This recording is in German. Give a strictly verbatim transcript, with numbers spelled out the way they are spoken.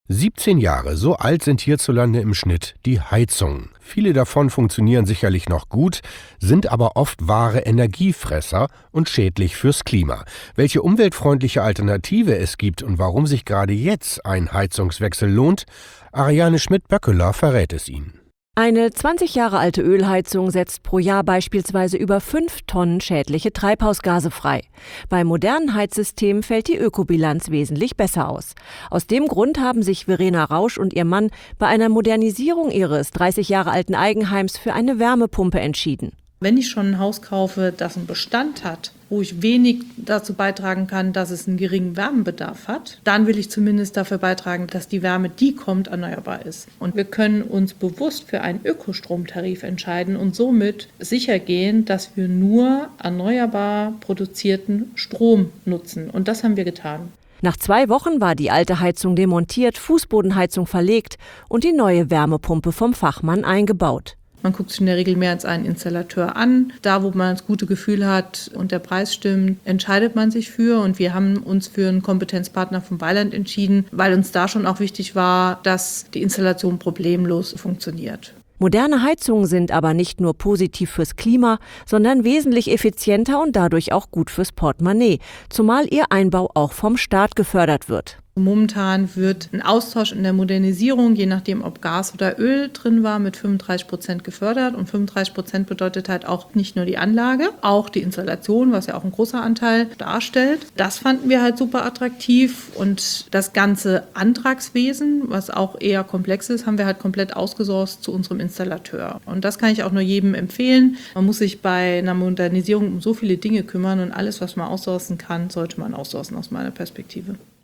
siebzehn Jahre, so alt sind hierzulande im Schnitt die Heizungen. Viele davon funktionieren sicherlich noch gut, sind aber oft wahre Energiefresser und schädlich fürs Klima. Welche umweltfreundliche Alternative es gibt und warum sich gerade jetzt ein Heizungswechsel lohnt, Ariane Schmidt-Böckeler verrät es Ihnen. Eine zwanzig Jahre alte Ölheizung setzt pro Jahr beispielsweise über fünf Tonnen schädliche Treibhausgase frei. Bei modernen Heizsystemen fällt die Ökobilanz wesentlich besser aus. Aus dem Grund haben sich Verena Rausch und ihr Mann bei einer Modernisierung ihres dreißig Jahre alten Eigenheims für eine Wärmepumpe entschieden. Wenn ich schon ein Haus kaufe, das einen Bestand hat, wo ich wenig dazu beitragen kann, dass es einen geringen Wärmebedarf hat, dann will ich zumindest dafür beitragen, dass die Wärme, die kommt, erneuerbar ist. Und wir können uns bewusst für einen Ökostromtarif entscheiden und somit sicher gehen, dass wir nur erneuerbar produzierten Strom nutzen. Und das haben wir getan. Nach zwei Wochen war die alte Heizung demontiert, Fußbodenheizung verlegt und die neue Wärmepumpe vom Fachmann eingebaut. Man guckt sich in der Regel mehr als einen Installateur an. Da, wo man das gute Gefühl hat und der Preis stimmt, entscheidet man sich für. Und wir haben uns für einen Kompetenzpartner von Weiland entschieden, weil uns da schon auch wichtig war, dass die Installation problemlos funktioniert. Moderne Heizungen sind aber nicht nur positiv fürs Klima, sondern wesentlich effizienter und dadurch auch gut fürs Portemonnaie, zumal ihr Einbau auch vom Staat gefördert wird. Momentan wird ein Austausch in der Modernisierung, je nachdem ob Gas oder Öl drin war, mit fünfunddreißig Prozent gefördert. Und fünfunddreißig Prozent bedeutet halt auch nicht nur die Anlage, auch die Installation, was ja auch ein großer Anteil darstellt. Das fanden wir halt super attraktiv. Und das ganze Antragswesen, was auch eher komplex ist, haben wir halt komplett ausgesourcet zu unserem Installateur. Und das kann ich auch nur jedem empfehlen. Man muss sich bei einer Modernisierung um so viele Dinge kümmern und alles, was man outsourcen kann, sollte man outsourcen aus meiner Perspektive.